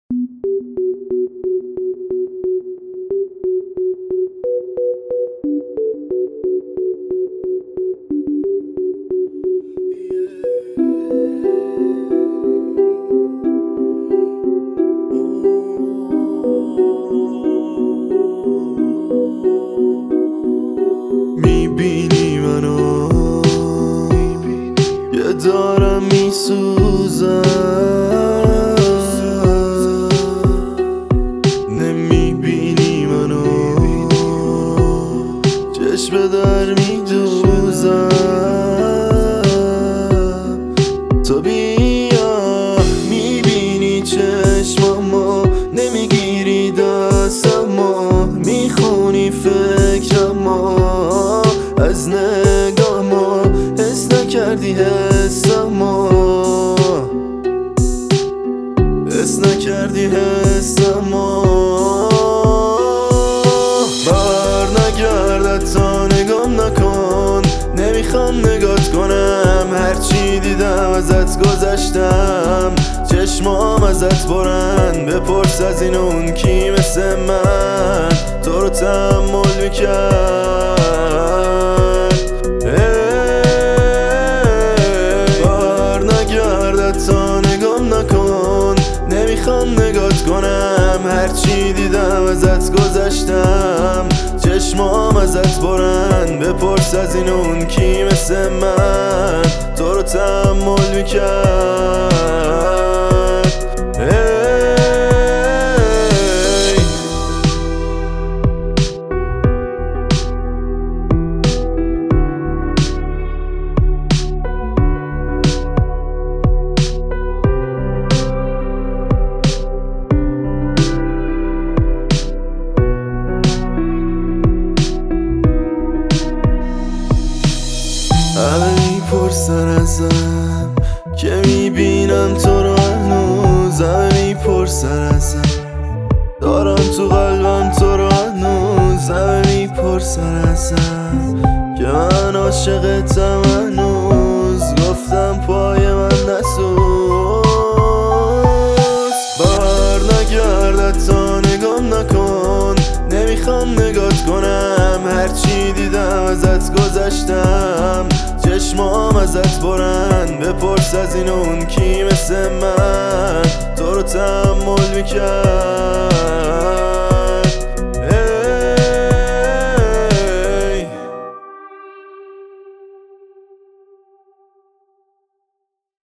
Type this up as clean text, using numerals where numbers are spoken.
میبینی منو یه دارم میسوزم، نمیبینی منو چشم در میدوزم. تو بیا میبینی چشمامو، نمیگیری دستمو، میخونی فکرمو از نگامو، حس نکردی حسمو، حس نکردی حسمو. بر نگردد تا نگام نکن، نمیخوام نگات کنم، هرچی دیدم ازت گذشتم، چشمام ازت برن. بپرس از این اون کی مثل من تو رو تحمل میکرد. بر نگردد تا نگام نکن، نمیخوام نگات کنم، هرچی دیدم ازت گذشتم، چشمام ازت برن. بپرس از این اون کی مثل من تو رو تحمل میکرد. همه میپرسن ازم که میبینم تو رو هنوز، همه میپرسن ازم دارم تو قلبم تو رو هنوز، همه میپرسن ازم که من عاشقتم هنوز، گفتم پای من نسوز. بر نگردد تا نگام نکن، نمیخوام نگات کنم، هرچی دیدم ازت گذشتم، چشمام ازت برن. بپرس از این اون کی مثل من تو رو تحمل میکرد.